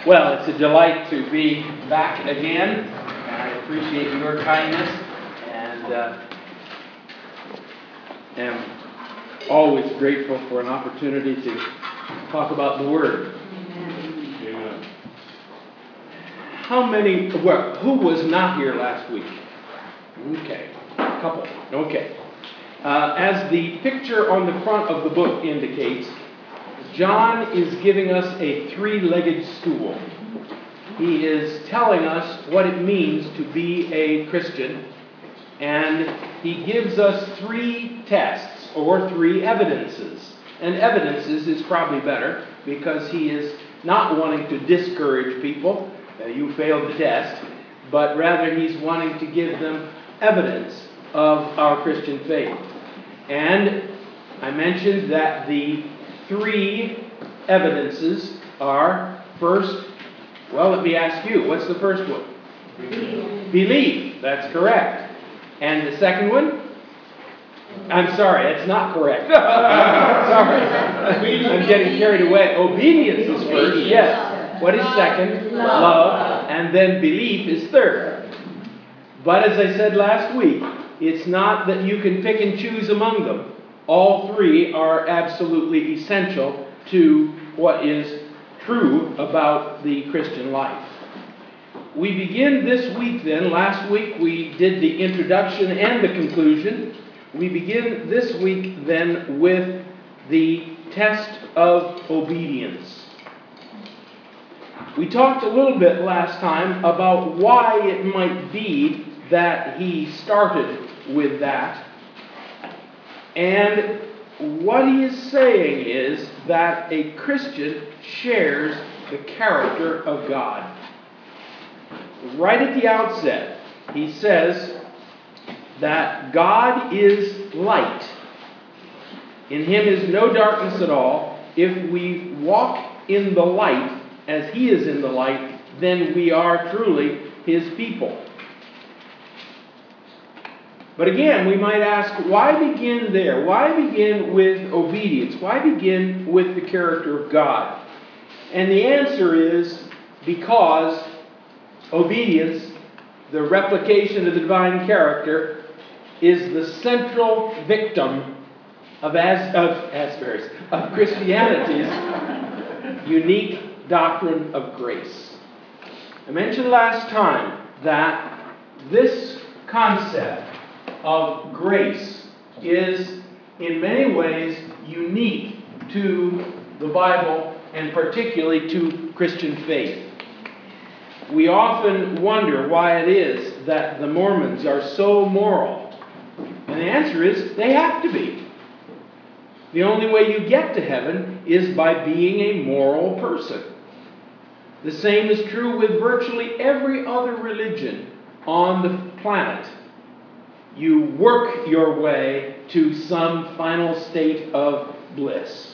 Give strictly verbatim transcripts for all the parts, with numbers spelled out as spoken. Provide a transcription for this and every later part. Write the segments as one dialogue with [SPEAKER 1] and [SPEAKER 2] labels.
[SPEAKER 1] Well, it's a delight to be back again. I appreciate your kindness and uh, am always grateful for an opportunity to talk about the Word. Amen. How many, well, who was not here last week? Okay, a couple. Okay. Uh, as the picture on the front of the book indicates, John is giving us a three-legged stool. He is telling us what it means to be a Christian, and he gives us three tests or three evidences. And evidences is probably better because he is not wanting to discourage people. Uh, you failed the test, but rather he's wanting to give them evidence of our Christian faith. And I mentioned that the three evidences are, first, well, let me ask you, what's the first one? Belief. Belief, that's correct. And the second one? I'm sorry, it's not correct. Sorry, I'm getting carried away. Obedience is first, yes. What is second? Love. And then belief is third. But as I said last week, it's not that you can pick and choose among them. All three are absolutely essential to what is true about the Christian life. We begin this week then. Last week we did the introduction and the conclusion. We begin this week then with the test of obedience. We talked a little bit last time about why it might be that he started with that. And what he is saying is that a Christian shares the character of God. Right at the outset, he says that God is light. In him is no darkness at all. If we walk in the light as he is in the light, then we are truly his people. But again, we might ask, why begin there? Why begin with obedience? Why begin with the character of God? And the answer is because obedience, the replication of the divine character, is the central victim of, As- of Asbury's, of Christianity's unique doctrine of grace. I mentioned last time that this concept of grace is in many ways unique to the Bible and particularly to Christian faith. We often wonder why it is that the Mormons are so moral. And the answer is they have to be. The only way you get to heaven is by being a moral person. The same is true with virtually every other religion on the planet. You work your way to some final state of bliss.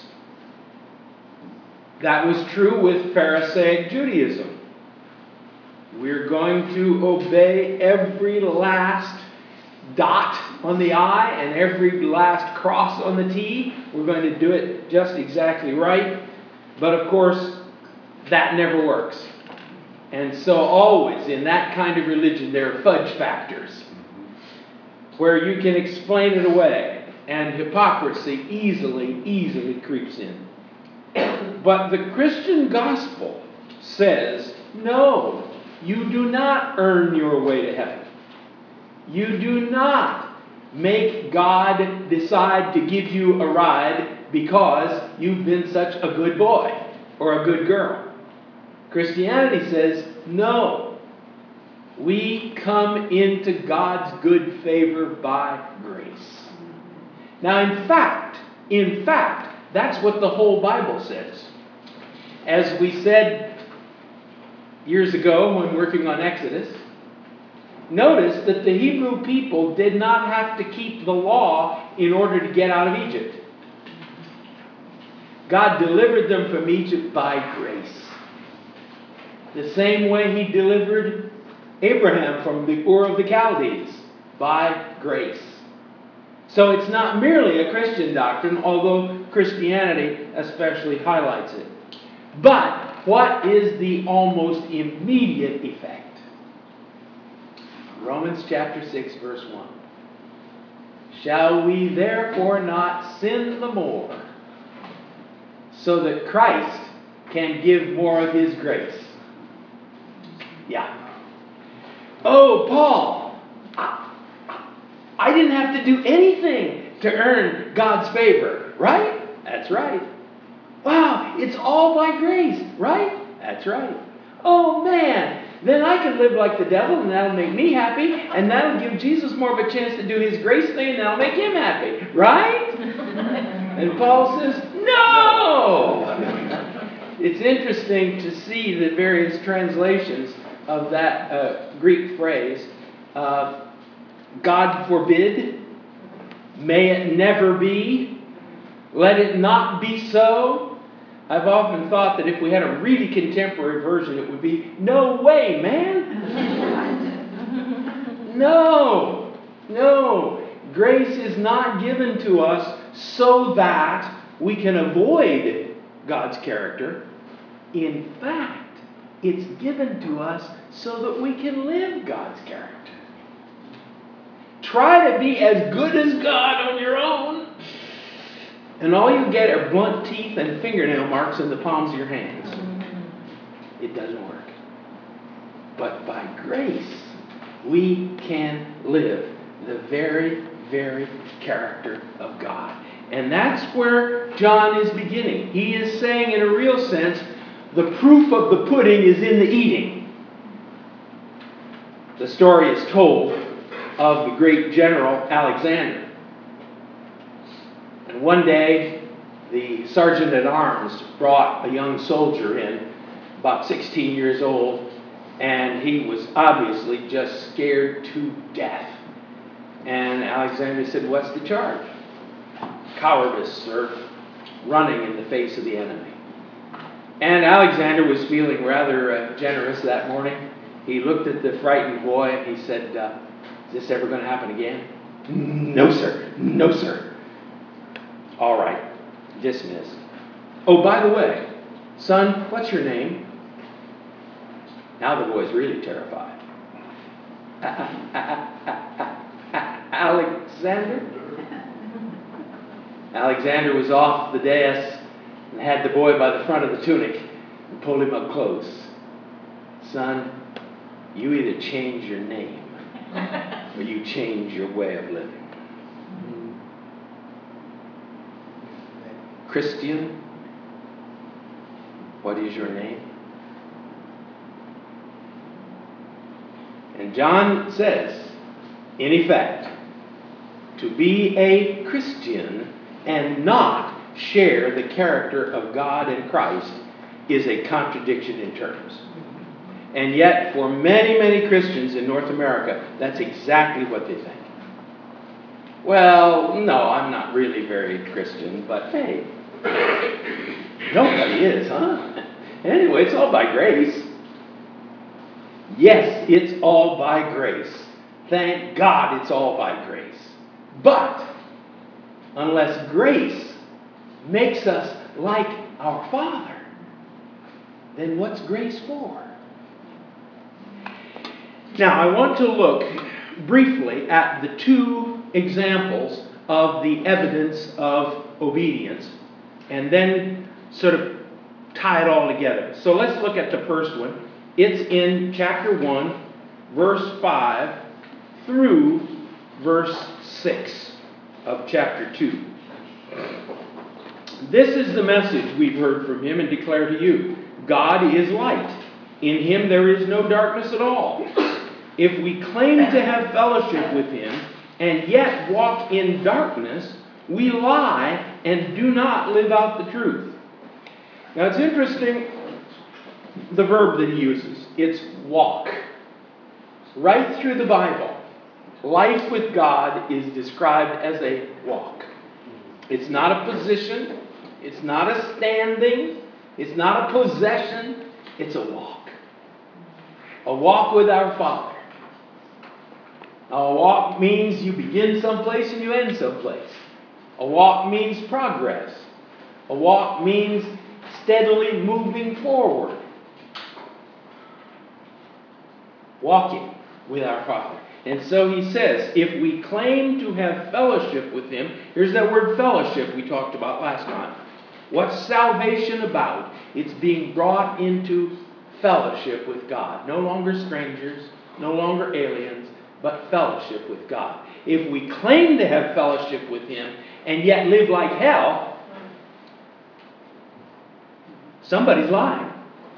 [SPEAKER 1] That was true with Pharisaic Judaism. We're going to obey every last dot on the I and every last cross on the T. We're going to do it just exactly right. But of course, that never works. And so always in that kind of religion, there are fudge factors where you can explain it away, and hypocrisy easily, easily creeps in. But the Christian gospel says, no, you do not earn your way to heaven. You do not make God decide to give you a ride because you've been such a good boy or a good girl. Christianity says, no. We come into God's good favor by grace. Now, in fact, in fact, that's what the whole Bible says. As we said years ago when working on Exodus, notice that the Hebrew people did not have to keep the law in order to get out of Egypt. God delivered them from Egypt by grace. The same way he delivered Abraham from the Ur of the Chaldees, by grace. So it's not merely a Christian doctrine, although Christianity especially highlights it. But what is the almost immediate effect? Romans chapter six, verse one. Shall we therefore not sin the more, so that Christ can give more of His grace? Yeah. Oh, Paul, I, I didn't have to do anything to earn God's favor, right? That's right. Wow, it's all by grace, right? That's right. Oh, man, then I can live like the devil, and that'll make me happy, and that'll give Jesus more of a chance to do His grace thing, and that'll make Him happy, right? And Paul says, no! It's interesting to see the various translations of that uh, Greek phrase. Uh, God forbid, may it never be, let it not be so. I've often thought that if we had a really contemporary version, it would be, no way, man. No, no. Grace is not given to us so that we can avoid God's character. In fact, it's given to us so that we can live God's character. Try to be as good as God on your own, and all you get are blunt teeth and fingernail marks in the palms of your hands. It doesn't work. But by grace, we can live the very, very character of God. And that's where John is beginning. He is saying, in a real sense, the proof of the pudding is in the eating. The story is told of the great general Alexander. And one day, the sergeant at arms brought a young soldier in, about sixteen years old, and he was obviously just scared to death. And Alexander said, "What's the charge?" "Cowardice, sir, running in the face of the enemy." And Alexander was feeling rather uh, generous that morning. He looked at the frightened boy and he said, uh, "Is this ever going to happen again?" "No, sir. No, sir." "All right. Dismissed. Oh, by the way, son, what's your name?" Now the boy's really terrified. "Alexander?" Alexander was off the dais and had the boy by the front of the tunic and pulled him up close. "Son, you either change your name or you change your way of living. Christian, what is your name?" And John says, in effect, to be a Christian and not share the character of God and Christ is a contradiction in terms. And yet, for many, many Christians in North America, that's exactly what they think. Well, no, I'm not really very Christian, but hey, nobody is, huh? Anyway, it's all by grace. Yes, it's all by grace. Thank God it's all by grace. But unless grace makes us like our Father, then what's grace for? Now, I want to look briefly at the two examples of the evidence of obedience and then sort of tie it all together. So let's look at the first one. It's in chapter one, verse five through verse six of chapter two. "This is the message we've heard from Him and declare to you. God is light. In Him there is no darkness at all. If we claim to have fellowship with Him and yet walk in darkness, we lie and do not live out the truth." Now it's interesting, the verb that he uses. It's walk. Right through the Bible, life with God is described as a walk. It's not a position. It's not a standing. It's not a possession. It's a walk. A walk with our Father. A walk means you begin someplace and you end someplace. A walk means progress. A walk means steadily moving forward. walking with our Father. And so he says, if we claim to have fellowship with him, here's that word fellowship we talked about last time. What's salvation about? It's being brought into fellowship with God. No longer strangers, no longer aliens, but fellowship with God. If we claim to have fellowship with him and yet live like hell, somebody's lying.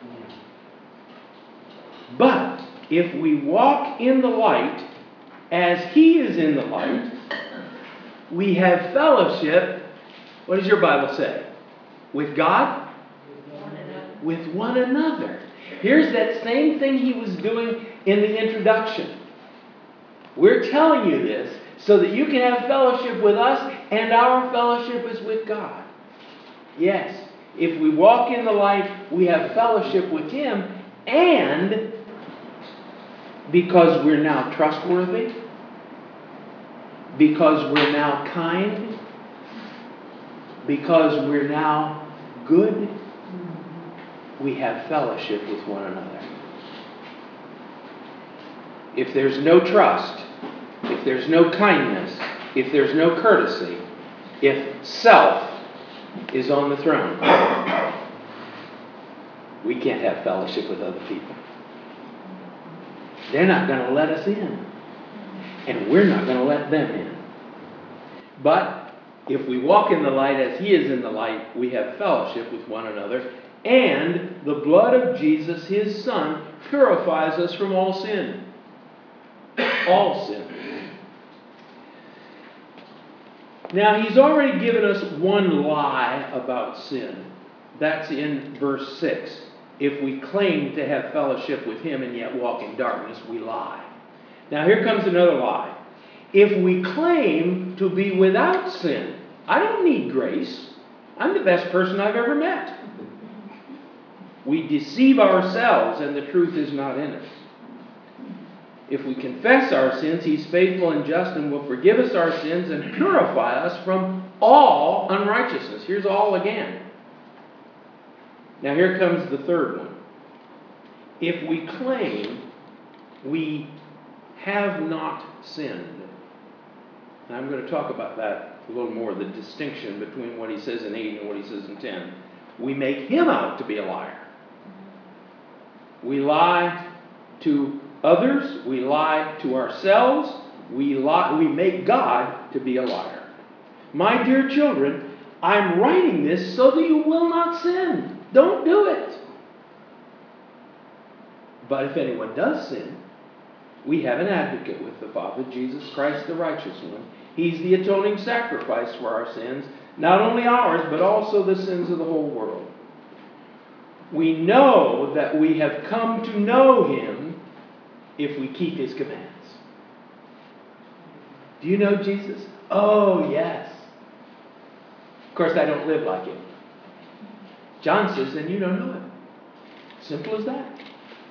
[SPEAKER 1] But if we walk in the light as he is in the light, we have fellowship. What does your Bible say? With God? With one another. Here's that same thing he was doing in the introduction. We're telling you this so that you can have fellowship with us, and our fellowship is with God. Yes, if we walk in the light, we have fellowship with him, and because we're now trustworthy, because we're now kind, because we're now good, we have fellowship with one another. If there's no trust, if there's no kindness, if there's no courtesy, if self is on the throne, we can't have fellowship with other people. They're not going to let us in. And we're not going to let them in. But if we walk in the light as he is in the light, we have fellowship with one another. And the blood of Jesus, his Son, purifies us from all sin. All sin. Now, he's already given us one lie about sin. That's in verse six. If we claim to have fellowship with him and yet walk in darkness, we lie. Now, here comes another lie. If we claim to be without sin, I don't need grace. I'm the best person I've ever met. We deceive ourselves and the truth is not in us. If we confess our sins, he's faithful and just and will forgive us our sins and purify us from all unrighteousness. Here's all again. Now here comes the third one. If we claim we have not sinned, and I'm going to talk about that a little more, the distinction between what he says in eight and what he says in ten, we make him out to be a liar. We lie to others, we lie to ourselves, we lie, we make God to be a liar. My dear children, I'm writing this so that you will not sin. Don't do it. But if anyone does sin, we have an advocate with the Father, Jesus Christ the righteous one. He's the atoning sacrifice for our sins, not only ours, but also the sins of the whole world. We know that we have come to know him if we keep his commands. Do you know Jesus? Oh, yes. Of course, I don't live like him. John says, then you don't know him. Simple as that.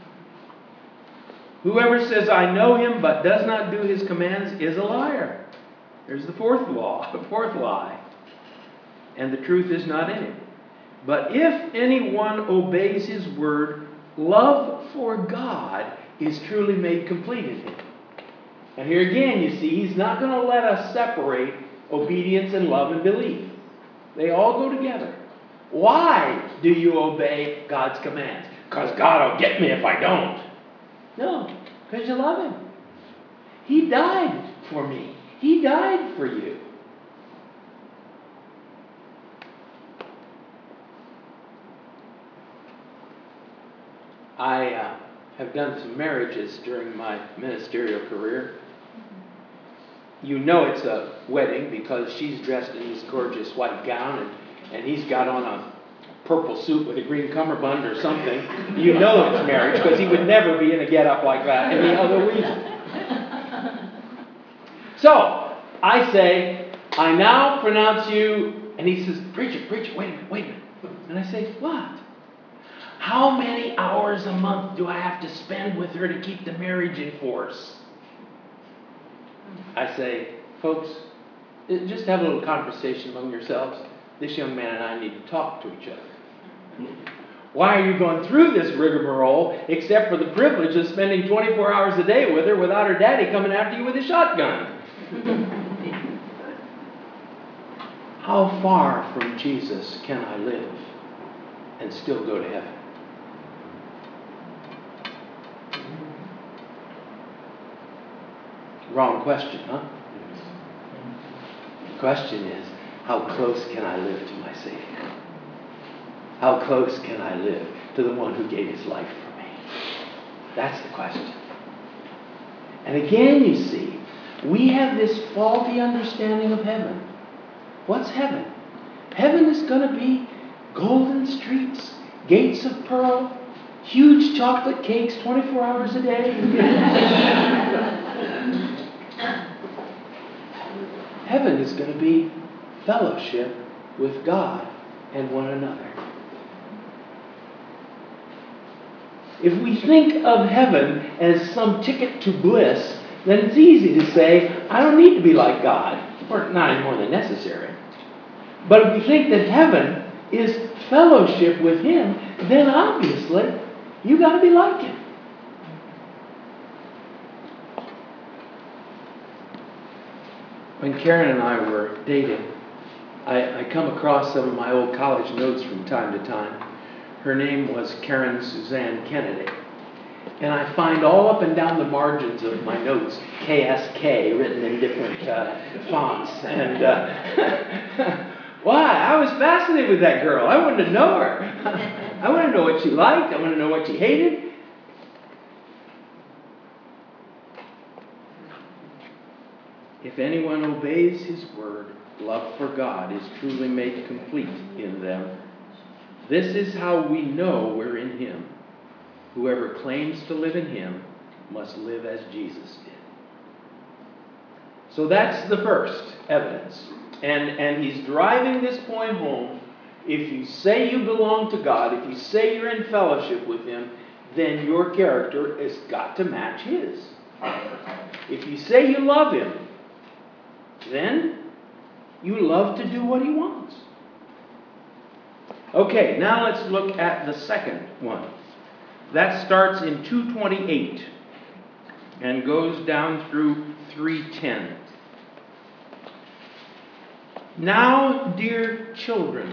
[SPEAKER 1] Whoever says, I know him, but does not do his commands is a liar. There's the fourth law, the fourth lie. And the truth is not in him. But if anyone obeys his word, love for God is truly made complete in him. And here again, you see, he's not going to let us separate obedience and love and belief. They all go together. Why do you obey God's commands? Because God will get me if I don't. No, because you love him. He died for me. He died for you. I uh, have done some marriages during my ministerial career. You know it's a wedding because she's dressed in this gorgeous white gown and, and he's got on a purple suit with a green cummerbund or something. You know it's marriage because he would never be in a get-up like that any other reason. So, I say, I now pronounce you, and he says, preacher, preacher, wait a minute, wait a minute. And I say, what? How many hours a month do I have to spend with her to keep the marriage in force? I say, folks, just have a little conversation among yourselves. This young man and I need to talk to each other. Why are you going through this rigmarole except for the privilege of spending twenty-four hours a day with her without her daddy coming after you with a shotgun? How far from Jesus can I live and still go to heaven? Wrong question, huh? The question is, how close can I live to my Savior? How close can I live to the one who gave his life for me? That's the question. And again, you see, we have this faulty understanding of heaven. What's heaven? Heaven is going to be golden streets, gates of pearl, huge chocolate cakes twenty-four hours a day. Heaven is going to be fellowship with God and one another. If we think of heaven as some ticket to bliss, then it's easy to say, I don't need to be like God, or not any more than necessary. But if we think that heaven is fellowship with Him, then obviously you got to be like Him. When Karen and I were dating, I, I come across some of my old college notes from time to time. Her name was Karen Suzanne Kennedy. And I find all up and down the margins of my notes, K S K, written in different uh, fonts. And uh, why? I was fascinated with that girl. I wanted to know her. I wanted to know what she liked. I wanted to know what she hated. If anyone obeys his word, love for God is truly made complete in them. This is how we know we're in Him. Whoever claims to live in Him must live as Jesus did. So that's the first evidence. And, and he's driving this point home. If you say you belong to God, if you say you're in fellowship with Him, then your character has got to match His. If you say you love Him, then you love to do what He wants. Okay, now let's look at the second one. That starts in two twenty-eight and goes down through three ten. Now, dear children.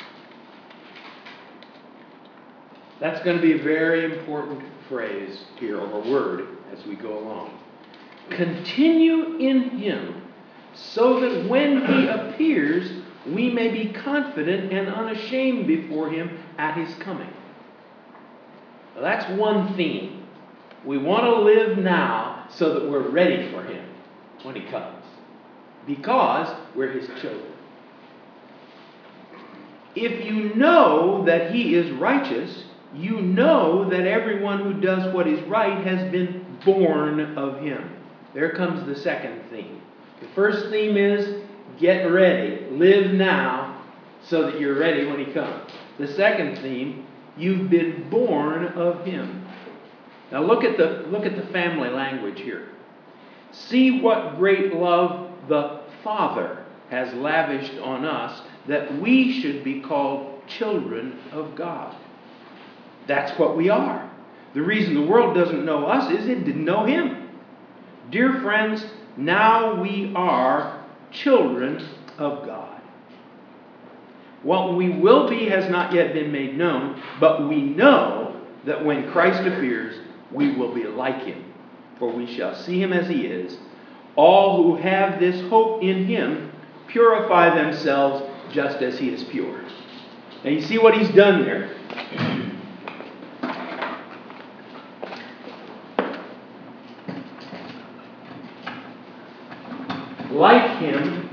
[SPEAKER 1] That's going to be a very important phrase here, or word, as we go along. Continue in Him, so that when He appears, we may be confident and unashamed before Him at His coming. Now, that's one theme. We want to live now so that we're ready for Him when He comes, because we're His children. If you know that He is righteous, you know that everyone who does what is right has been born of Him. There comes the second theme. The first theme is get ready, live now, so that you're ready when He comes. The second theme, you've been born of Him. Now look at the look at the family language here. See what great love the Father has lavished on us, that we should be called children of God. That's what we are. The reason the world doesn't know us is it didn't know Him. Dear friends, now we are children of God. What we will be has not yet been made known, but we know that when Christ appears, we will be like Him, for we shall see Him as He is. All who have this hope in Him purify themselves just as He is pure. Now you see what He's done there. Like Him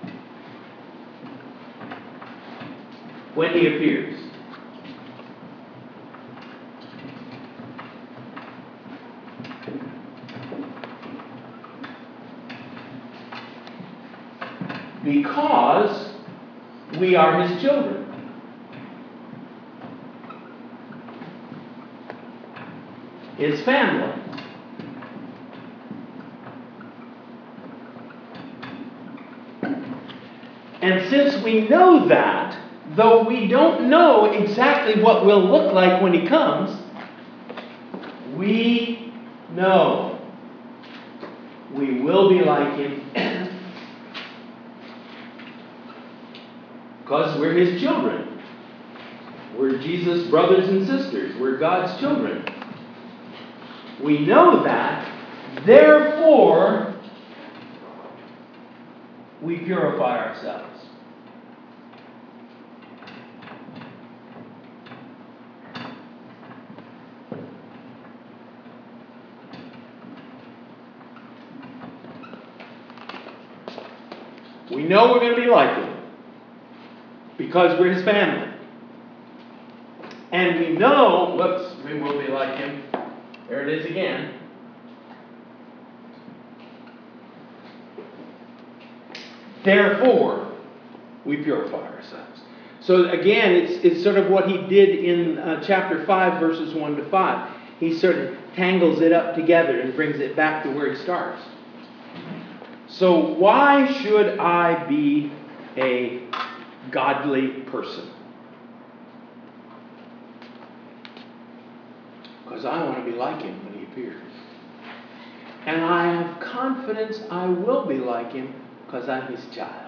[SPEAKER 1] when He appears. Because we are His children. His family. And since we know that, though we don't know exactly what will look like when he comes, we know we will be like him because we're his children. We're Jesus' brothers and sisters. We're God's children. We know that. Therefore, we purify ourselves. We know we're going to be like him because we're his family. And we know, whoops, we will be like him. There it is again. Therefore, we purify ourselves. So again, it's, it's sort of what he did in uh, chapter five, verses one to five. He sort of tangles it up together and brings it back to where he starts. So why should I be a godly person? Because I want to be like him when he appears. And I have confidence I will be like him because I'm his child.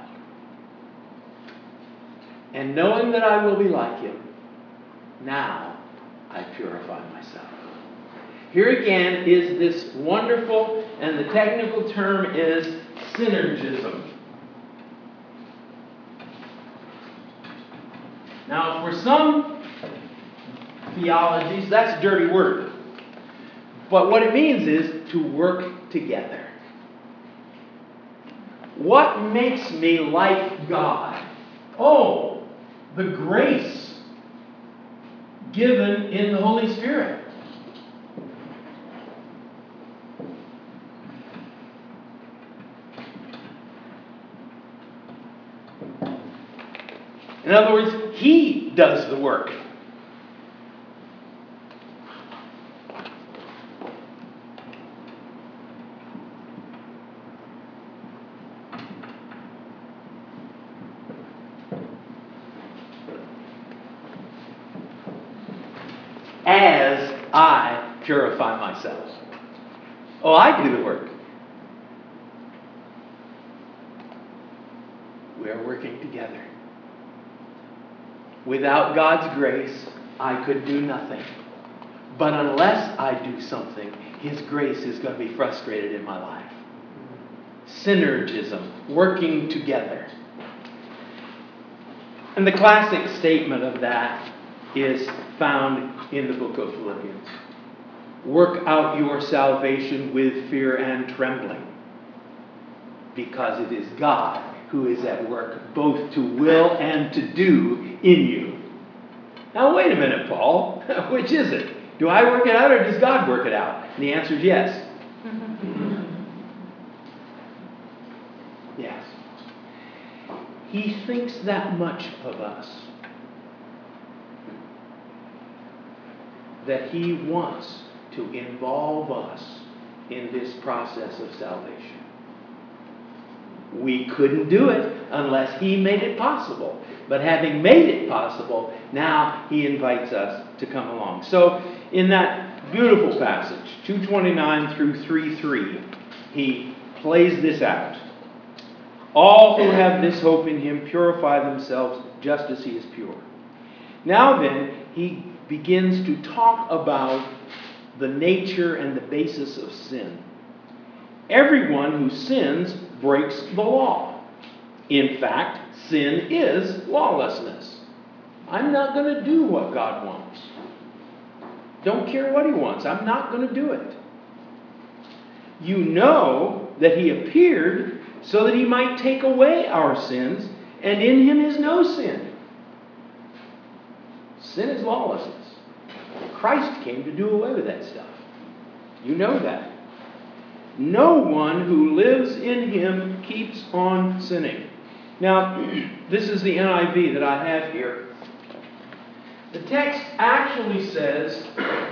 [SPEAKER 1] And knowing that I will be like him, now I purify myself. Here again is this wonderful, and the technical term is synergism. Now, for some theologies, that's a dirty word. But what it means is to work together. What makes me like God? Oh, the grace given in the Holy Spirit. In other words, he does the work. As I purify myself. Oh, I do the work. We are working together. Without God's grace, I could do nothing. But unless I do something, his grace is going to be frustrated in my life. Synergism, working together. And the classic statement of that is found in the book of Philippians. Work out your salvation with fear and trembling, because it is God who is at work both to will and to do in you. Now wait a minute, Paul. Which is it? Do I work it out or does God work it out? And the answer is yes. Yes. He thinks that much of us, that he wants to involve us in this process of salvation. We couldn't do it unless he made it possible. But having made it possible, now he invites us to come along. So in that beautiful passage, two twenty-nine through three three, he plays this out. All who have this hope in him purify themselves just as he is pure. Now then, he begins to talk about the nature and the basis of sin. Everyone who sins breaks the law. In fact, sin is lawlessness. I'm not going to do what God wants. Don't care what he wants. I'm not going to do it. You know that he appeared so that he might take away our sins, and in him is no sin. Sin is lawlessness. Christ came to do away with that stuff. You know that. No one who lives in him keeps on sinning. Now, this is the N I V that I have here. The text actually says,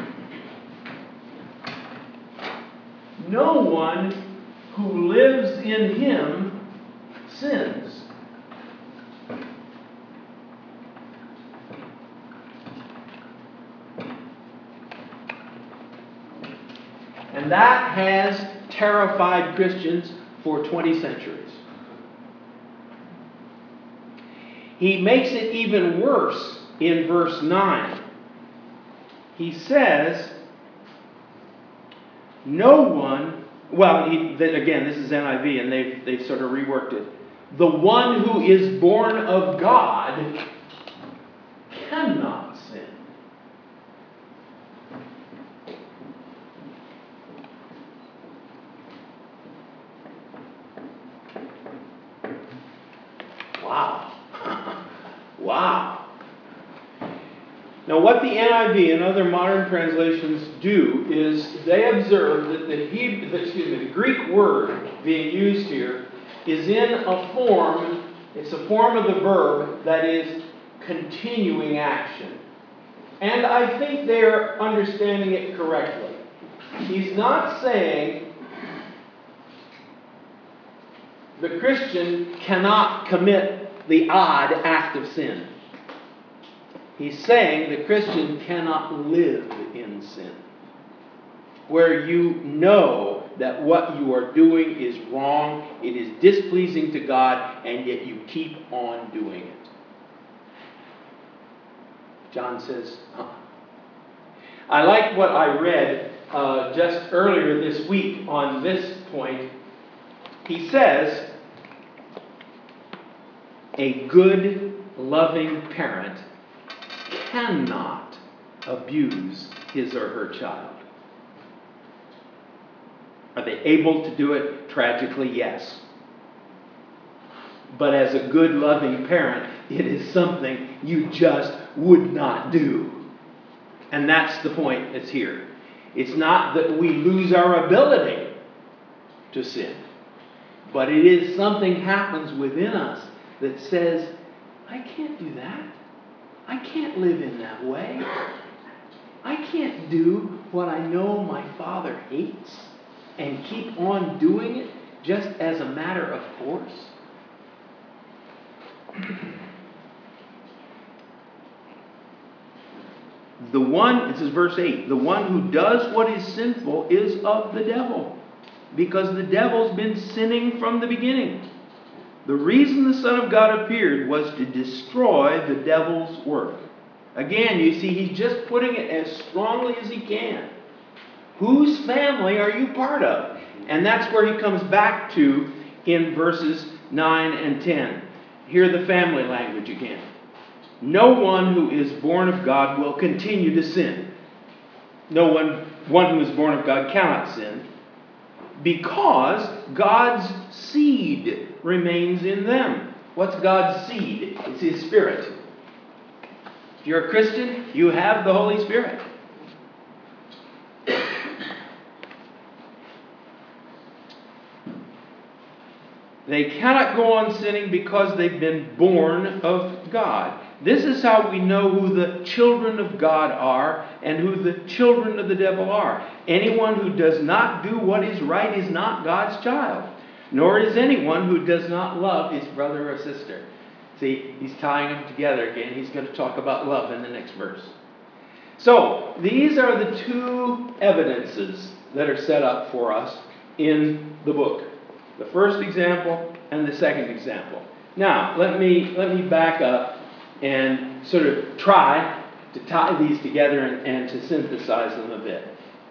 [SPEAKER 1] no one who lives in him sins. And that has terrified Christians for twenty centuries. He makes it even worse in verse nine. He says, no one, well, he, again, this is N I V, and they've, they've sort of reworked it. The one who is born of God cannot sin. Wow. Wow. Now, what the N I V and other modern translations do is they observe that the, Hebrew, excuse me, the Greek word being used here is in a form, it's a form of the verb that is continuing action. And I think they're understanding it correctly. He's not saying the Christian cannot commit the odd act of sin. He's saying the Christian cannot live in sin, where you know that what you are doing is wrong, it is displeasing to God, and yet you keep on doing it. John says, uh-uh. I like what I read uh, just earlier this week on this point. He says, a good, loving parent cannot abuse his or her child. Are they able to do it? Tragically, yes. But as a good, loving parent, it is something you just would not do. And that's the point that's here. It's not that we lose our ability to sin, but it is something happens within us that says, I can't do that. I can't live in that way. I can't do what I know my Father hates and keep on doing it just as a matter of course. The one, this is verse eight, the one who does what is sinful is of the devil, because the devil's been sinning from the beginning. The reason the Son of God appeared was to destroy the devil's work. Again, you see, he's just putting it as strongly as he can. Whose family are you part of? And that's where he comes back to in verses nine and ten. Hear the family language again. No one who is born of God will continue to sin. No one, one who is born of God cannot sin, because God's seed remains in them. What's God's seed? It's His Spirit. If you're a Christian, you have the Holy Spirit. They cannot go on sinning because they've been born of God. This is how we know who the children of God are and who the children of the devil are. Anyone who does not do what is right is not God's child, nor is anyone who does not love his brother or sister. See, he's tying them together again. He's going to talk about love in the next verse. So, these are the two evidences that are set up for us in the book. The first example and the second example. Now, let me, let me back up and sort of try to tie these together and, and to synthesize them a bit.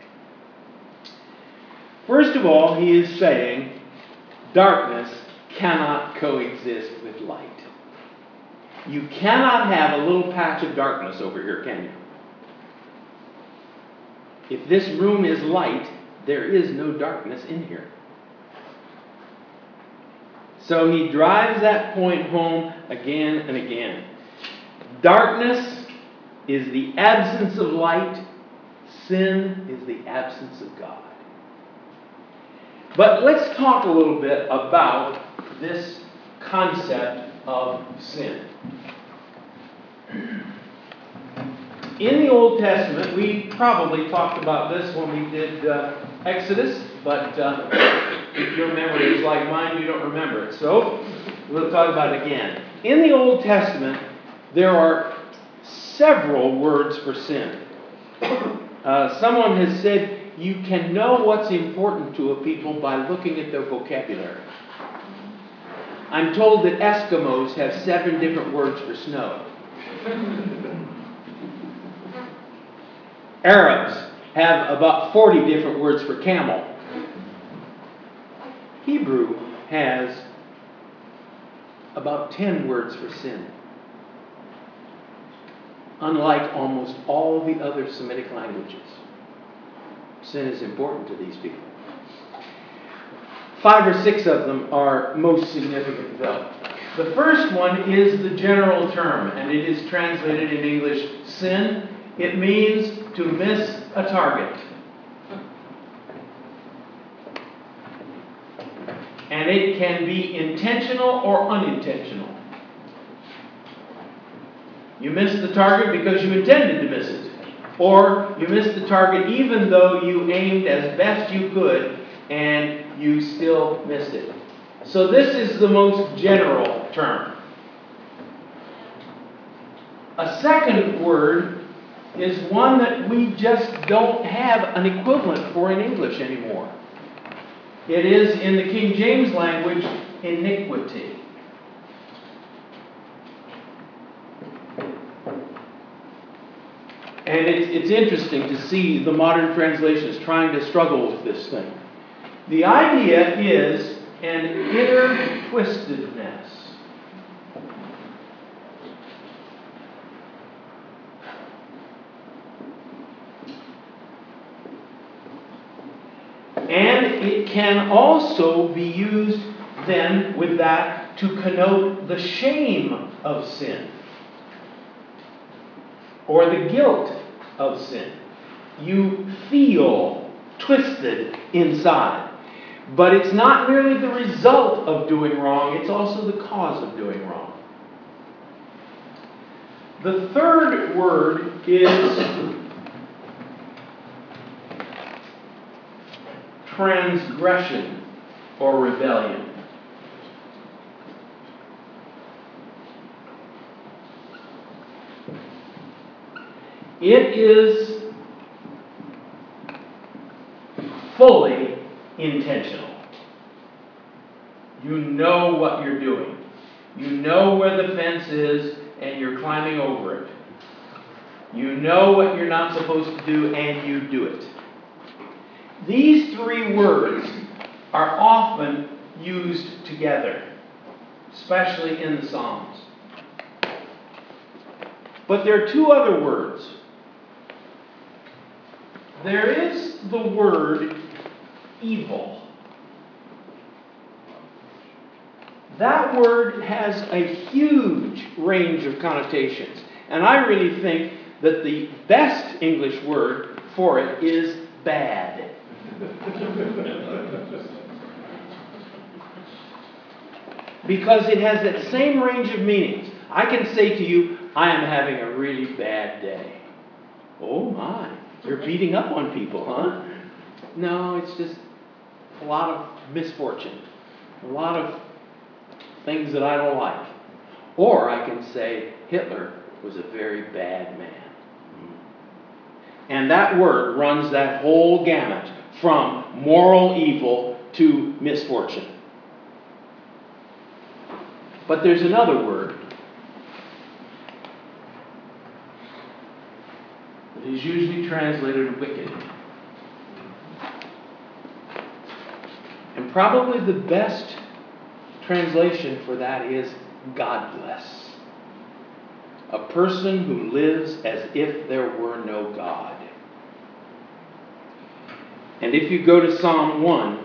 [SPEAKER 1] First of all, he is saying darkness cannot coexist with light. You cannot have a little patch of darkness over here, can you? If this room is light, there is no darkness in here. So he drives that point home again and again. Darkness is the absence of light. Sin is the absence of God. But let's talk a little bit about this concept of sin. In the Old Testament, we probably talked about this when we did uh, Exodus, but uh, if your memory is like mine, you don't remember it. So we'll talk about it again. In the Old Testament, there are several words for sin. Uh, someone has said you can know what's important to a people by looking at their vocabulary. I'm told that Eskimos have seven different words for snow. Arabs have about forty different words for camel. Hebrew has about ten words for sin, unlike almost all the other Semitic languages. Sin is important to these people. Five or six of them are most significant, though. The first one is the general term, and it is translated in English, sin. It means to miss a target. And it can be intentional or unintentional. You missed the target because you intended to miss it. Or you missed the target even though you aimed as best you could and you still missed it. So this is the most general term. A second word is one that we just don't have an equivalent for in English anymore. It is, in the King James language, iniquity. And it's, it's interesting to see the modern translations trying to struggle with this thing. The idea is an inner twistedness. And it can also be used then with that to connote the shame of sin or the guilt of sin. You feel twisted inside. But it's not merely the result of doing wrong, it's also the cause of doing wrong. The third word is transgression or rebellion. It is fully intentional. You know what you're doing. You know where the fence is and you're climbing over it. You know what you're not supposed to do and you do it. These three words are often used together, especially in the Psalms. But there are two other words. There is the word evil. That word has a huge range of connotations. And I really think that the best English word for it is bad. Because it has that same range of meanings. I can say to you, I am having a really bad day. Oh my, you're beating up on people, huh? No, it's just a lot of misfortune. A lot of things that I don't like. Or I can say, Hitler was a very bad man. And that word runs that whole gamut from moral evil to misfortune. But there's another word that is usually translated wicked. And probably the best translation for that is godless. A person who lives as if there were no God. And if you go to Psalm one,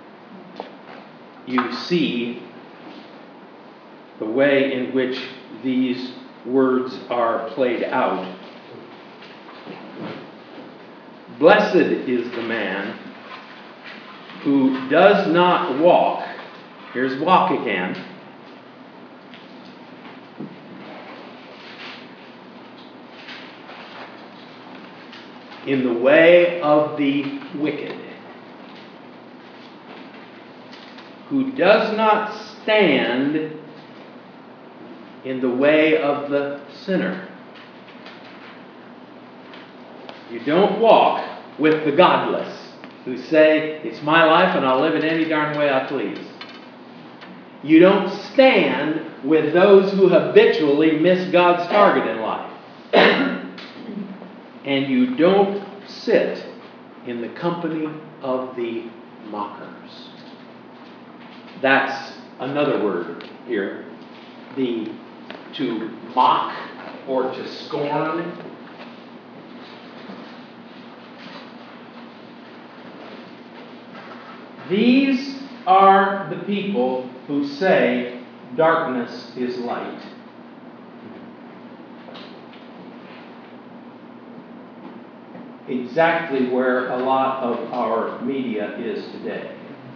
[SPEAKER 1] you see the way in which these words are played out. Blessed is the man who does not walk, here's walk again, in the way of the wicked, who does not stand in the way of the sinner. You don't walk with the godless. who say, it's my life and I'll live it any darn way I please. You don't stand with those who habitually miss God's target in life. And you don't sit in the company of the mockers. That's another word here. The to mock or to scorn. These are the people who say darkness is light. Exactly where a lot of our media is today.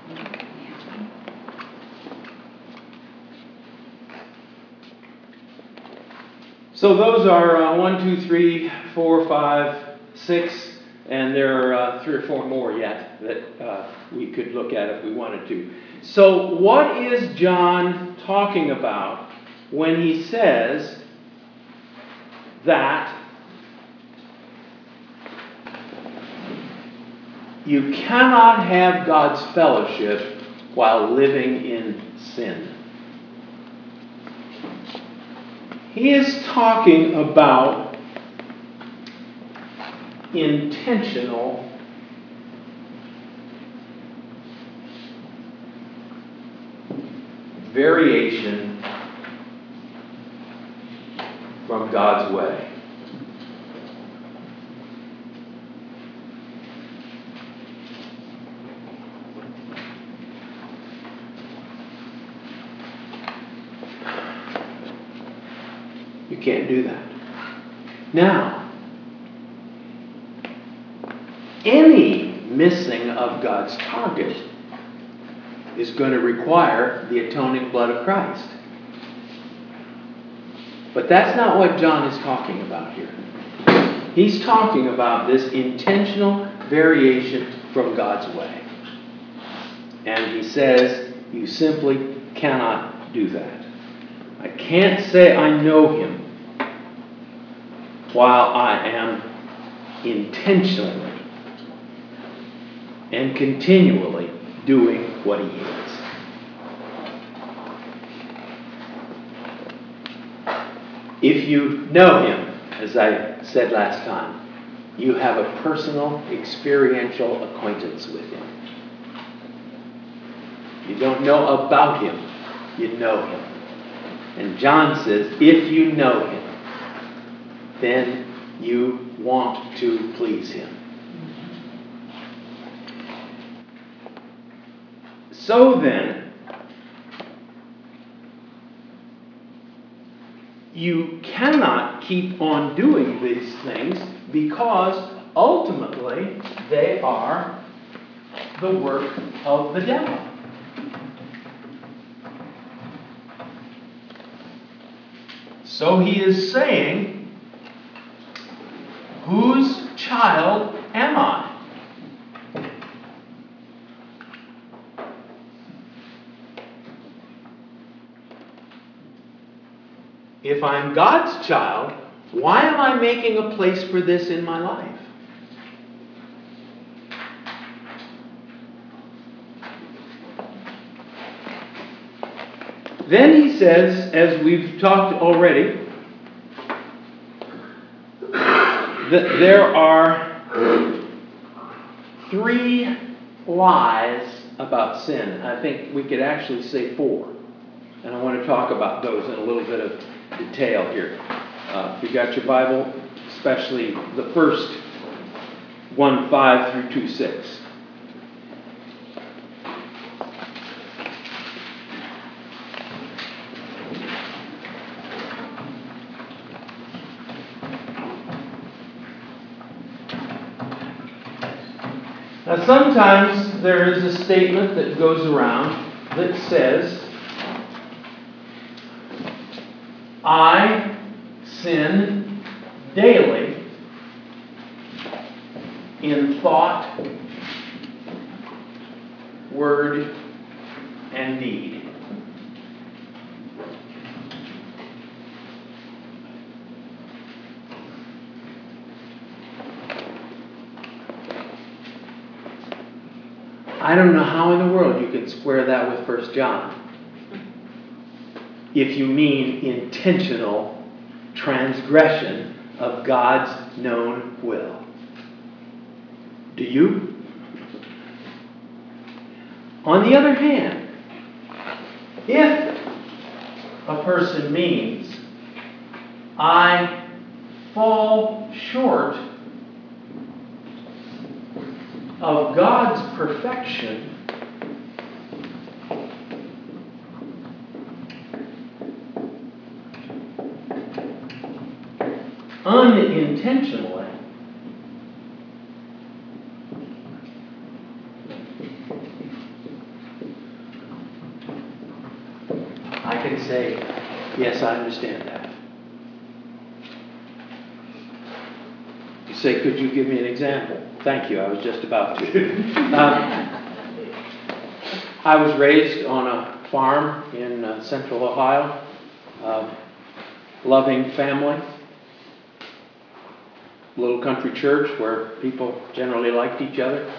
[SPEAKER 1] So those are uh, one, two, three, four, five, six, and there are uh, three or four more yet that uh, we could look at if we wanted to. So what is John talking about when he says that you cannot have God's fellowship while living in sin? He is talking about intentional variation from God's way. You can't do that. Now, any missing of God's target is going to require the atoning blood of Christ. But that's not what John is talking about here. He's talking about this intentional variation from God's way. And he says, you simply cannot do that. I can't say I know him while I am intentionally and continually doing what he hates. If you know him, as I said last time, you have a personal, experiential acquaintance with him. You don't know about him, you know him. And John says, if you know him, then you want to please him. So then, you cannot keep on doing these things because ultimately they are the work of the devil. So he is saying, whose child am I? If I'm God's child, why am I making a place for this in my life? Then he says, as we've talked already, that there are three lies about sin. I think we could actually say four. And I want to talk about those in a little bit of detail here. Uh, if you got your Bible, especially the first one five through two six. Now sometimes there is a statement that goes around that says, I sin daily in thought, word, and deed. I don't know how in the world you can square that with First John. If you mean intentional transgression of God's known will. Do you? On the other hand, if a person means I fall short of God's perfection, unintentionally, I can say, yes, I understand that. You say, could you give me an example? Thank you, I was just about to. um, I was raised on a farm in uh, central Ohio. Uh, loving family. Little country church where people generally liked each other.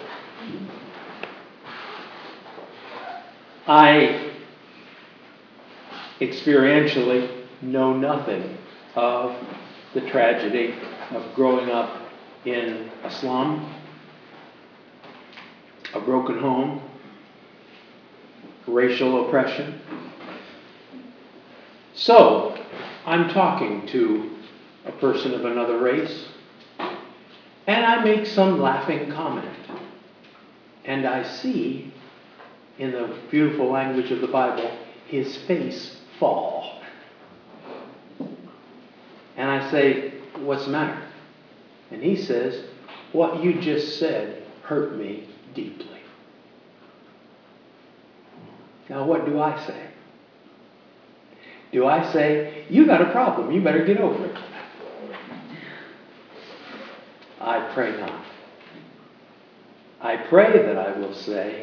[SPEAKER 1] I experientially know nothing of the tragedy of growing up in a slum, a broken home, racial oppression. So, I'm talking to a person of another race, and I make some laughing comment. And I see, in the beautiful language of the Bible, his face fall. And I say, what's the matter? And he says, what you just said hurt me deeply. Now what do I say? Do I say, you got a problem, you better get over it? I pray not. I pray that I will say,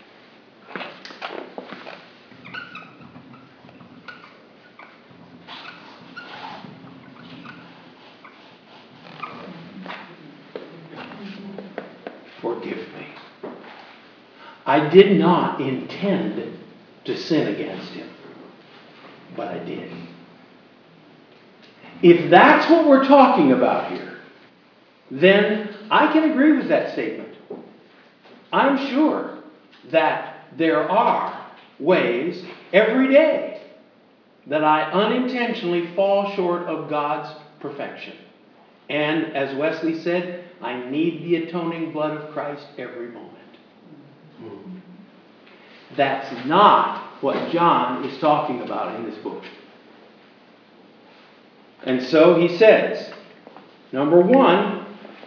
[SPEAKER 1] forgive me. I did not intend to sin against him, but I did. If that's what we're talking about here, then I can agree with that statement. I'm sure that there are ways every day that I unintentionally fall short of God's perfection. And as Wesley said, I need the atoning blood of Christ every moment. That's not what John is talking about in this book. And so he says, number one,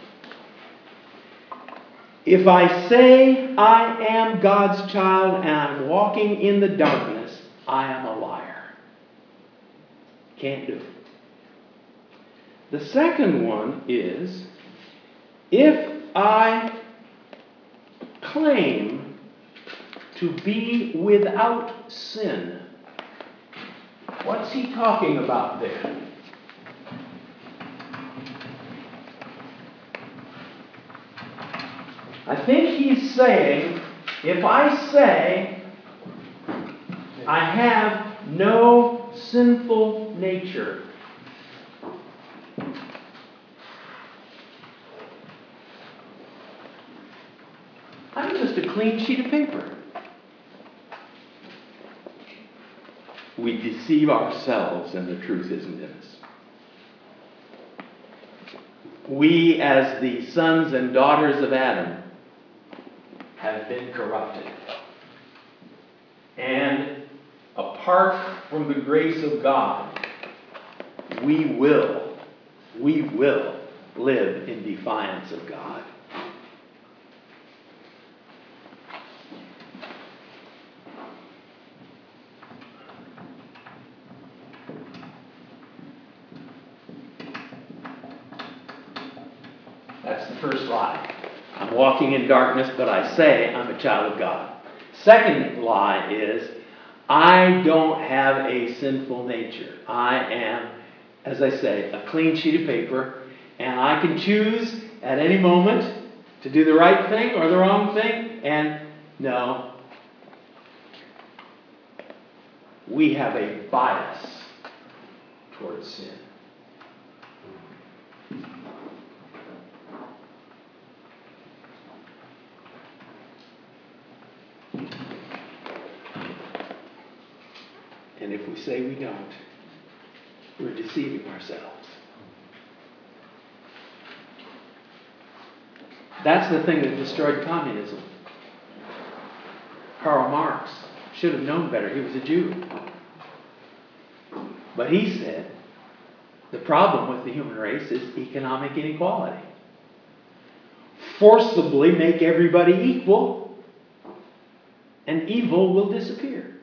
[SPEAKER 1] if I say I am God's child and I'm walking in the darkness, I am a liar. Can't do it. The second one is, if I claim to be without sin, what's he talking about there? I think he's saying, if I say I have no sinful nature, I'm just a clean sheet of paper. We deceive ourselves and the truth isn't in us. We, as the sons and daughters of Adam, have been corrupted. And apart from the grace of God, we will, we will live in defiance of God. That's the first lie. I'm walking in darkness, but I say I'm a child of God. Second lie is, I don't have a sinful nature. I am, as I say, a clean sheet of paper, and I can choose at any moment to do the right thing or the wrong thing, and No. We have a bias towards sin. And if we say we don't, we're deceiving ourselves. That's the thing that destroyed communism. Karl Marx should have known better. He was a Jew. But he said, the problem with the human race is economic inequality. Forcibly make everybody equal, and evil will disappear.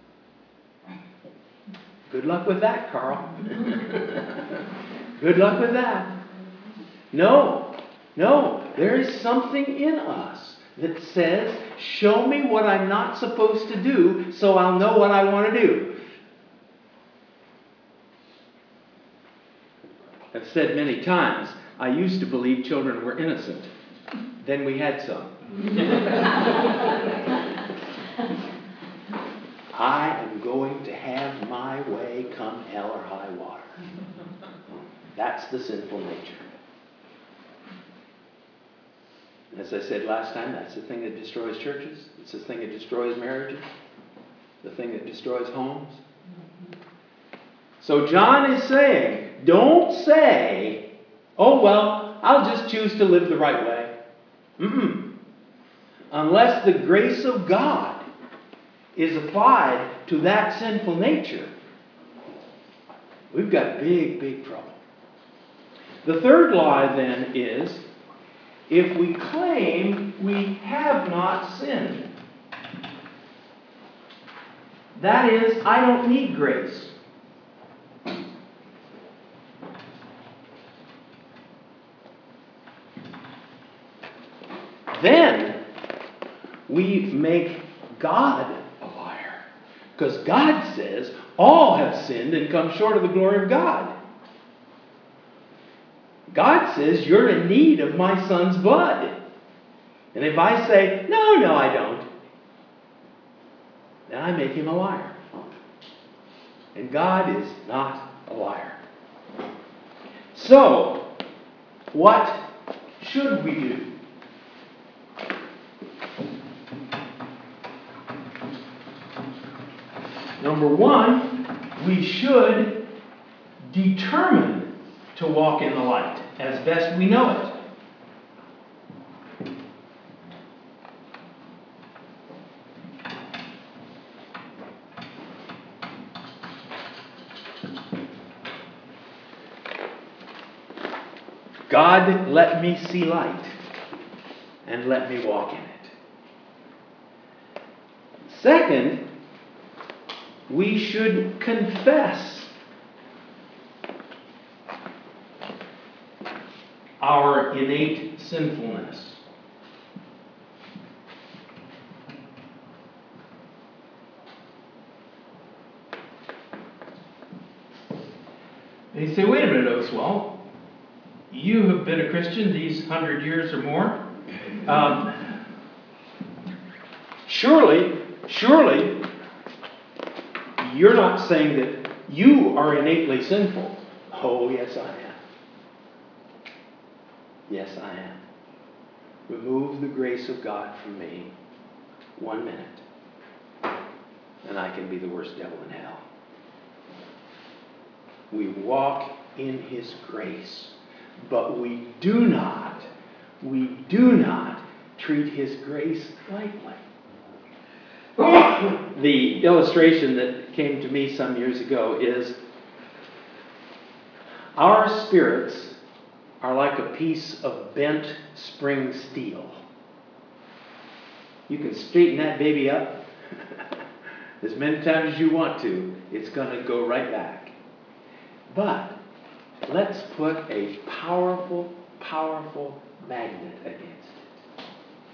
[SPEAKER 1] Good luck with that, Carl. Good luck with that. No, no, there is something in us that says, show me what I'm not supposed to do so I'll know what I want to do. I've said many times, I used to believe children were innocent. Then we had some. I am going to have my way come hell or high water. That's the sinful nature. As I said last time, that's the thing that destroys churches. It's the thing that destroys marriages. The thing that destroys homes. So John is saying, don't say, oh, well, I'll just choose to live the right way. Mm-mm. Unless the grace of God is applied to that sinful nature, we've got big, big trouble. The third lie then is, if we claim we have not sinned, that is, I don't need grace. Then we make God a liar. Because God says all have sinned and come short of the glory of God. God says you're in need of my son's blood. And if I say, no, no, I don't, then I make him a liar. And God is not a liar. So, what should we do? Number one, we should determine to walk in the light as best we know it. God, let me see light and let me walk in it. Second, we should confess our innate sinfulness. They say, wait a minute, Oswald. You have been a Christian these hundred years or more. Um, surely, surely, you're not saying that you are innately sinful. Oh, yes, I am. Yes, I am. Remove the grace of God from me one minute, and I can be the worst devil in hell. We walk in His grace, but we do not, we do not treat His grace lightly. The illustration that came to me some years ago is our spirits are like a piece of bent spring steel. You can straighten that baby up as many times as you want to. It's going to go right back. But let's put a powerful, powerful magnet against it.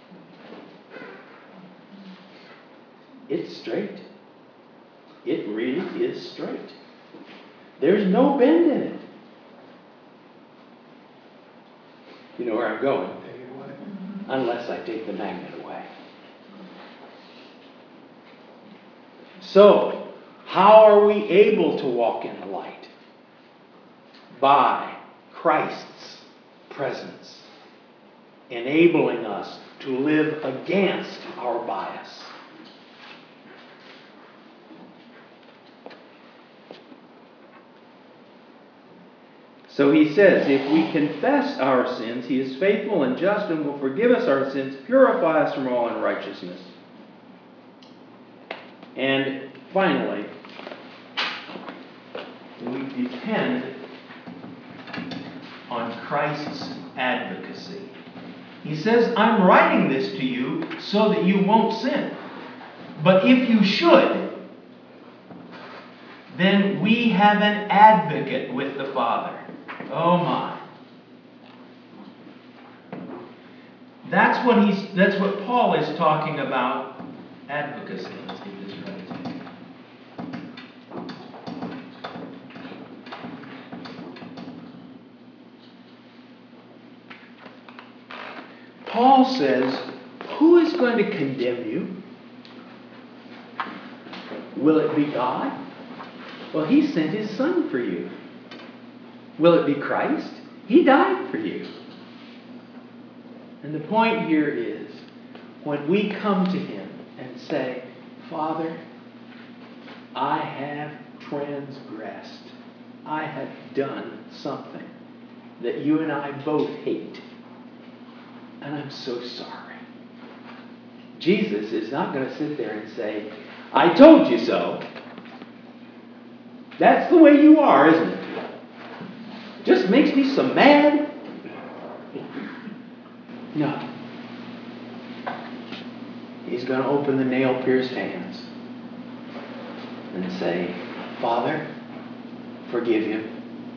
[SPEAKER 1] It's straight. It really is straight. There's no bend in it. You know where I'm going. Unless I take the magnet away. So, how are we able to walk in the light? By Christ's presence, enabling us to live against our bias. So he says, if we confess our sins, he is faithful and just and will forgive us our sins, purify us from all unrighteousness. And finally, we depend on Christ's advocacy. He says, I'm writing this to you so that you won't sin. But if you should, then we have an advocate with the Father. Oh my. That's what he's that's what Paul is talking about, advocacy. Let's get this right. Paul says, who is going to condemn you? Will it be God? Well, he sent his Son for you. Will it be Christ? He died for you. And the point here is, when we come to him and say, Father, I have transgressed. I have done something that you and I both hate. And I'm so sorry. Jesus is not going to sit there and say, I told you so. That's the way you are, isn't it? Just makes me so mad. No. He's going to open the nail-pierced hands and say, Father, forgive him.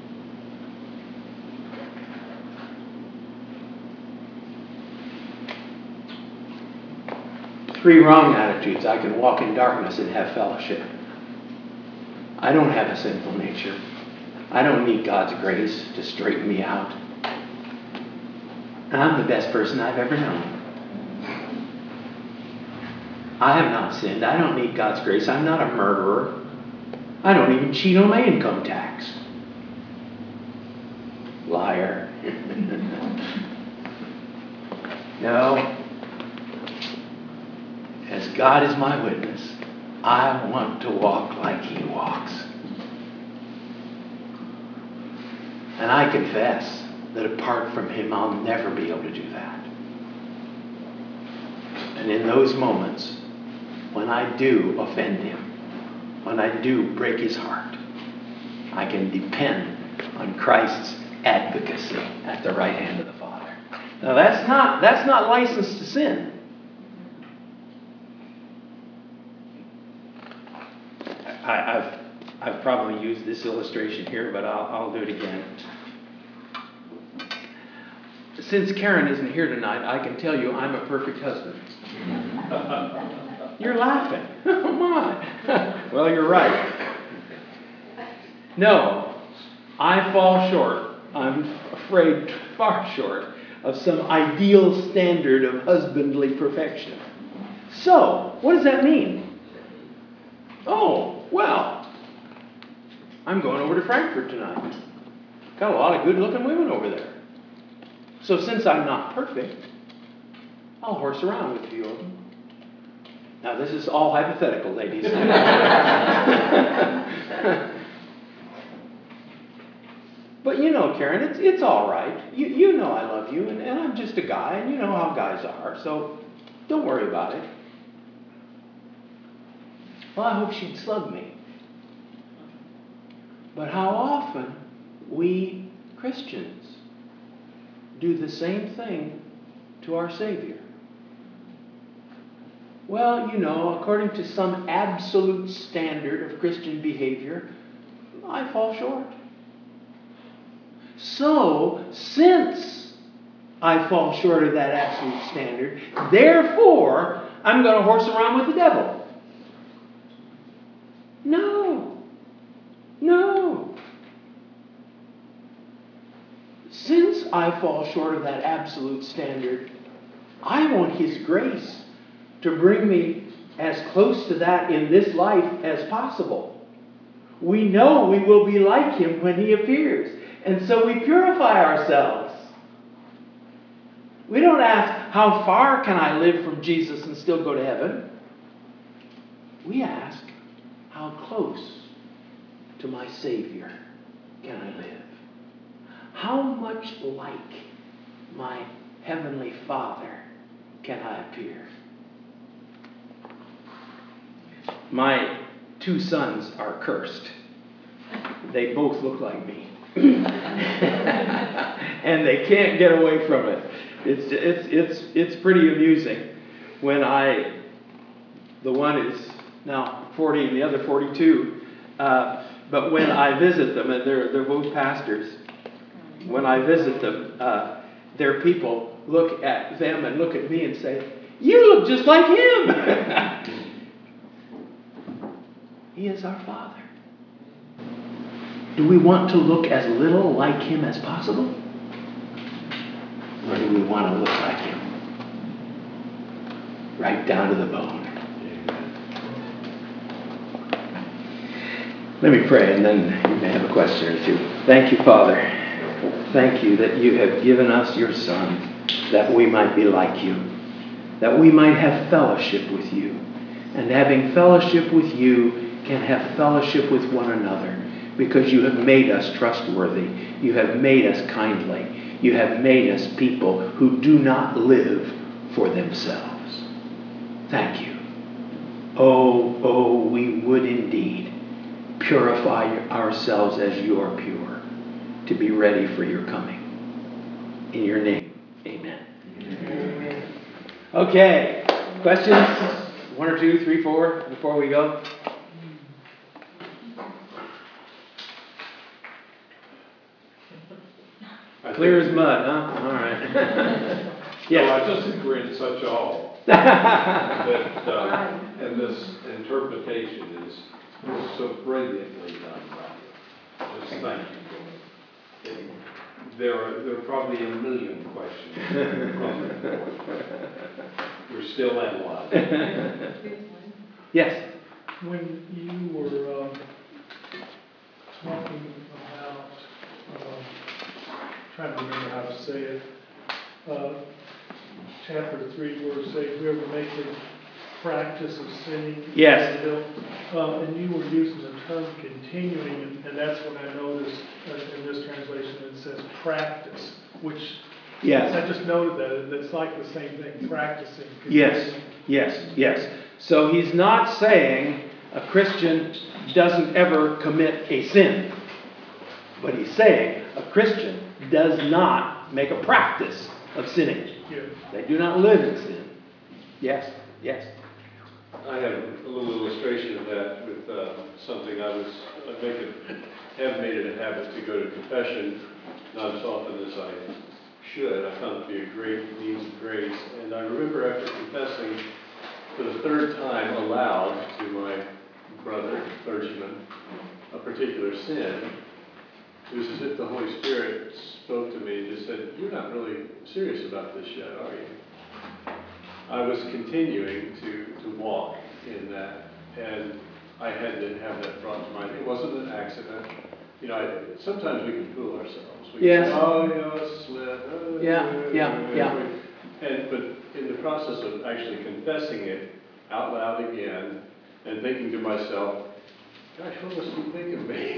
[SPEAKER 1] Three wrong attitudes. I can walk in darkness and have fellowship. I don't have a sinful nature. I don't need God's grace to straighten me out. And I'm the best person I've ever known. I have not sinned. I don't need God's grace. I'm not a murderer. I don't even cheat on my income tax. Liar. No. As God is my witness, I want to walk like he walks. And I confess that apart from him, I'll never be able to do that. And in those moments, when I do offend him, when I do break his heart, I can depend on Christ's advocacy at the right hand of the Father. Now that's not, that's not license to sin. I, I've, I've probably used this illustration here, but I'll, I'll do it again. Since Karen isn't here tonight, I can tell you I'm a perfect husband. You're laughing. Oh my. Well, you're right. No, I fall short. I'm afraid far short of some ideal standard of husbandly perfection. So, what does that mean? Oh, well, I'm going over to Frankfurt tonight. Got a lot of good-looking women over there. So since I'm not perfect, I'll horse around with a few of them. Now, this is all hypothetical, ladies. But you know, Karen, it's it's all right. You you know I love you, and, and I'm just a guy, and you know how guys are, so don't worry about it. Well, I hope she'd slug me. But how often we Christians do the same thing to our Savior? Well, you know, according to some absolute standard of Christian behavior, I fall short. So, since I fall short of that absolute standard, therefore, I'm going to horse around with the devil. No. No. Since I fall short of that absolute standard, I want His grace to bring me as close to that in this life as possible. We know we will be like him when he appears. And so we purify ourselves. We don't ask, how far can I live from Jesus and still go to heaven? We ask, how close to my Savior can I live? How much like my Heavenly Father can I appear? My two sons are cursed. They both look like me. And they can't get away from it. It's, it's, it's, it's pretty amusing when I, the one is now forty and the other forty-two, uh, but when I visit them, and they're, they're both pastors, when I visit them, uh, their people look at them and look at me and say, you look just like him. He is our Father. Do we want to look as little like him as possible? Or do we want to look like him? Right down to the bone. Let me pray, and then you may have a question or two. Thank you, Father. Thank you that you have given us your Son, that we might be like you, that we might have fellowship with you, and having fellowship with you can have fellowship with one another, because you have made us trustworthy. You have made us kindly. You have made us people who do not live for themselves. Thank you. Oh, oh, we would indeed purify ourselves as you are pure, to be ready for your coming. In your name, amen. Amen. Okay, questions? One or two, three, four, before we go? Clear as mud, huh? All right. Yes.
[SPEAKER 2] No, I just agree in such all that, uh, and this interpretation is so brilliantly done by you. Just thank you for it. There are there are probably a million questions from the board. We're still analyzing.
[SPEAKER 1] Yes.
[SPEAKER 3] When you were um, talking about, um, trying to remember how to say it, uh, chapter three, where it says, whoever makes a practice of sinning.
[SPEAKER 1] Yes.
[SPEAKER 3] Uh, and you were using the term continuing, and, and that's when I noticed uh, in this translation it says practice, which
[SPEAKER 1] Yes.
[SPEAKER 3] I just noted that it's like the same thing, practicing.
[SPEAKER 1] Yes. Yes. Yes. So he's not saying a Christian doesn't ever commit a sin, but he's saying a Christian does not make a practice of sinning.
[SPEAKER 3] Yeah.
[SPEAKER 1] They do not live in sin. Yes. Yes.
[SPEAKER 2] I have a little illustration of that with uh, something I was I make it, have made it a habit to go to confession, not as often as I should. I found it to be a great means of grace. And I remember after confessing for the third time aloud to my brother, clergyman, a particular sin, it was as if the Holy Spirit spoke to me and just said, "You're not really serious about this yet, are you?" I was continuing to, to walk in that, and I had to have that brought to mind. It wasn't an accident. You know, I, sometimes we can fool ourselves. We
[SPEAKER 1] Yes.
[SPEAKER 2] can, oh, you know, it's slip. Oh,
[SPEAKER 1] Yeah, yeah, yeah.
[SPEAKER 2] And, but in the process of actually confessing it out loud again and thinking to myself, gosh, what must you think of me?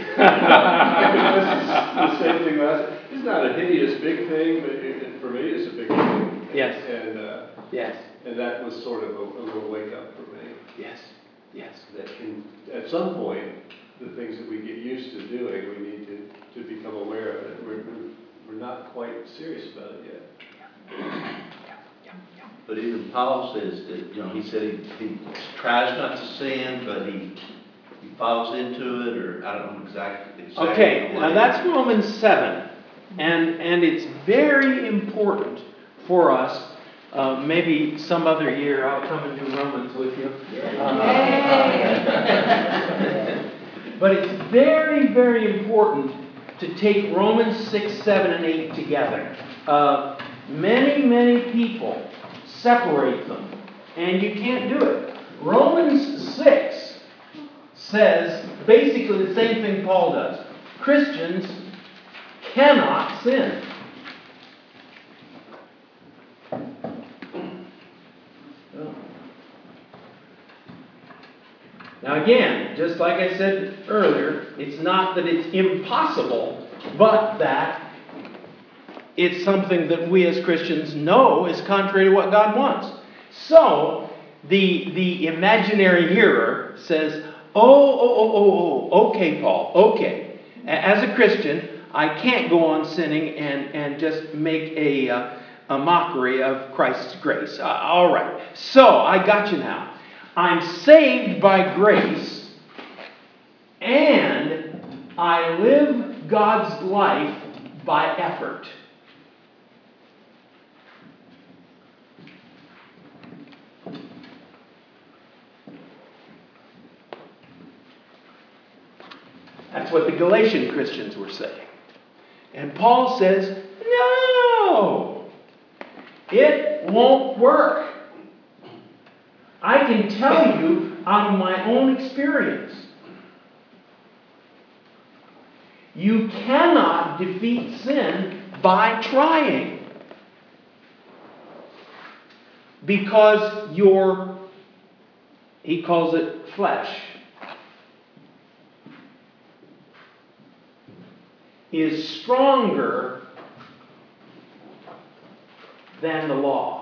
[SPEAKER 2] This is the same thing last. It's not a hideous big thing, but it, for me, it's a big thing.
[SPEAKER 1] Yes.
[SPEAKER 2] And uh,
[SPEAKER 1] Yes.
[SPEAKER 2] and that was sort of a, a little wake up for me.
[SPEAKER 1] Yes. Yes.
[SPEAKER 2] That can, at some point, the things that we get used to doing, we need to, to become aware of it. We're, we're, we're not quite serious about it yet.
[SPEAKER 4] But even Paul says that, you know, he said he, he tries not to sin, but he he falls into it, or I don't know exactly. exactly
[SPEAKER 1] Okay,
[SPEAKER 4] the
[SPEAKER 1] now
[SPEAKER 4] way.
[SPEAKER 1] that's Romans seven, and and it's very important for us. Uh, maybe some other year I'll come and do Romans with you. Uh, but it's very, very important to take Romans six, seven, and eight together. Uh, many, many people separate them, and you can't do it. Romans six says basically the same thing Paul does. Christians cannot sin. Now again, just like I said earlier, it's not that it's impossible, but that it's something that we as Christians know is contrary to what God wants. So, the, the imaginary hearer says, oh, oh, oh, oh, oh, okay, Paul, okay. As a Christian, I can't go on sinning and, and just make a, uh, a mockery of Christ's grace. Uh, all right, so I got you now. I'm saved by grace, and I live God's life by effort. That's what the Galatian Christians were saying. And Paul says, no, it won't work. I can tell you out of my own experience. You cannot defeat sin by trying. Because your, he calls it flesh, is stronger than the law.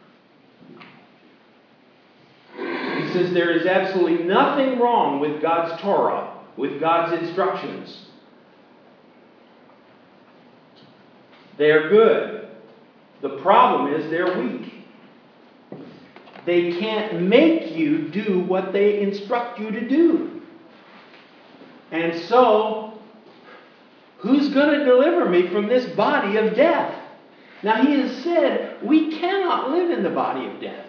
[SPEAKER 1] He says there is absolutely nothing wrong with God's Torah, with God's instructions. They're good. The problem is they're weak. They can't make you do what they instruct you to do. And so, who's going to deliver me from this body of death? Now he has said we cannot live in the body of death.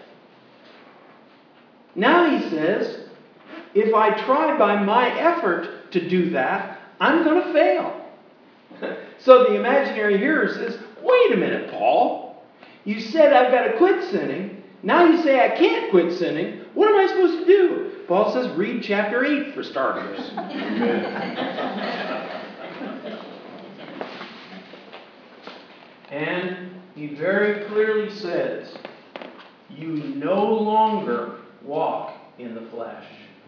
[SPEAKER 1] Now he says, if I try by my effort to do that, I'm going to fail. So the imaginary hearer says, wait a minute, Paul. You said I've got to quit sinning. Now you say I can't quit sinning. What am I supposed to do? Paul says, read chapter eight for starters. And he very clearly says, you no longer walk in the flesh.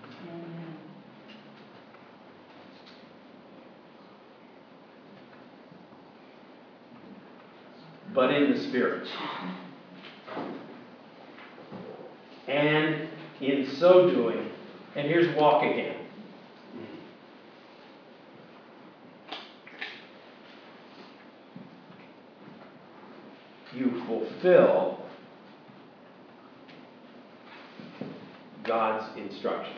[SPEAKER 1] But in the Spirit. And in so doing, and here's walk again. You fulfill God's instructions.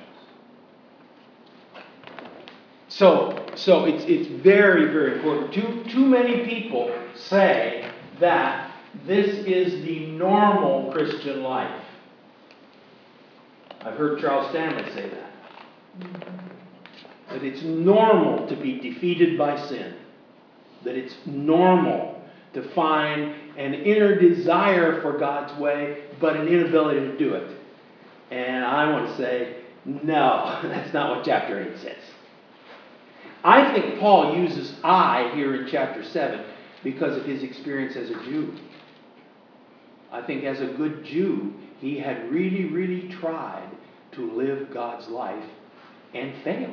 [SPEAKER 1] So, so it's it's very, very important. Too, too many people say that this is the normal Christian life. I've heard Charles Stanley say that. That it's normal to be defeated by sin. That it's normal to find an inner desire for God's way, but an inability to do it. And I want to say, no, that's not what chapter eight says. I think Paul uses I here in chapter seven because of his experience as a Jew. I think as a good Jew, he had really, really tried to live God's life and failed.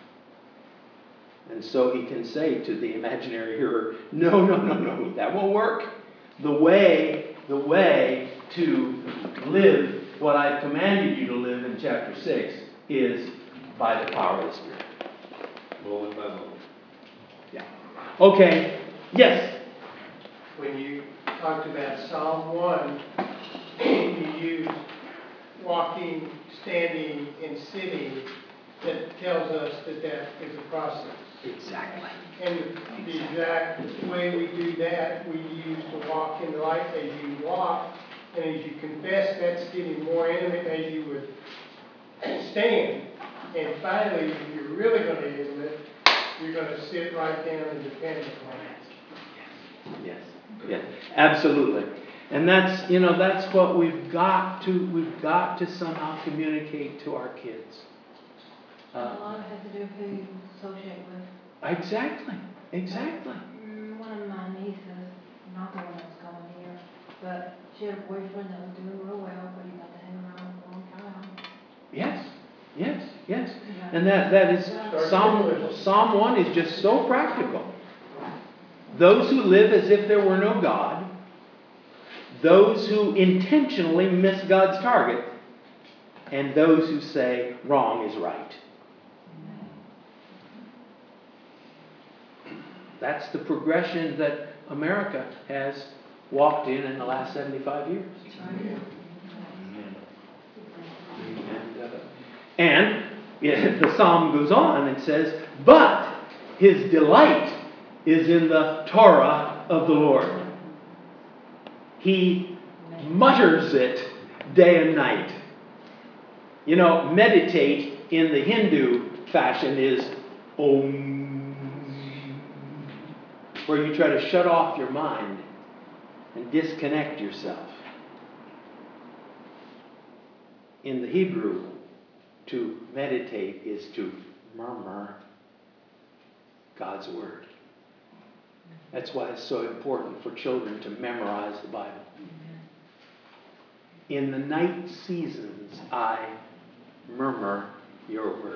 [SPEAKER 1] And so he can say to the imaginary hearer, no, no, no, no, that won't work. The way, the way to live what I've commanded you to live in chapter six is by the power of the Spirit.
[SPEAKER 2] Moment by moment.
[SPEAKER 1] Yeah. Okay. Yes.
[SPEAKER 5] When you talked about Psalm one, you used walking, standing, and sitting. That tells us that that is a process.
[SPEAKER 1] Exactly.
[SPEAKER 5] And the exact way we do that, we use to walk in the light as you walk, and as you confess, that's getting more intimate as you would stand. And finally, if you're really going to be intimate, you're going to sit right down and depend upon it.
[SPEAKER 1] Yes. Yes. Yes. Absolutely. And that's, you know, that's what we've got to, we've got to somehow communicate to our kids.
[SPEAKER 6] And a
[SPEAKER 1] Uh,
[SPEAKER 6] lot has to do with who you associate with.
[SPEAKER 1] exactly, exactly.
[SPEAKER 6] Mm, One of my nieces, not the one that's going here, but she had a boyfriend that was doing real well, but he got to hang around for a long time.
[SPEAKER 1] Yes, yes, yes.
[SPEAKER 6] Yeah.
[SPEAKER 1] And that, that is, Psalm, Psalm one is just so practical. Those who live as if there were no God, those who intentionally miss God's target, and those who say wrong is right. That's the progression that America has walked in in the last seventy-five years. And, uh, and yeah, the psalm goes on and says, but his delight is in the Torah of the Lord. He mutters it day and night. You know, meditate in the Hindu fashion is Om, where you try to shut off your mind and disconnect yourself. In the Hebrew, to meditate is to murmur God's Word. That's why it's so important for children to memorize the Bible. In the night seasons, I murmur your word.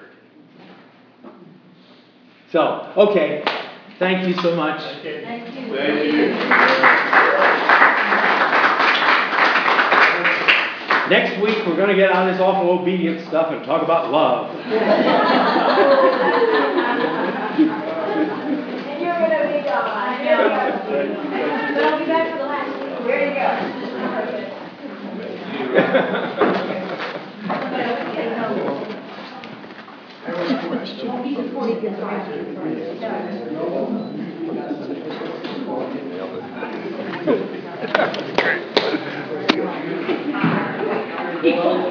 [SPEAKER 1] So, okay. Thank you so much.
[SPEAKER 6] Thank you.
[SPEAKER 2] Thank you.
[SPEAKER 1] Next week, we're going to get out of this awful obedience stuff and talk about love.
[SPEAKER 7] And you're going to be gone. There you go.
[SPEAKER 6] But I'll be back for the last week.
[SPEAKER 7] There you go.
[SPEAKER 6] He's a forty good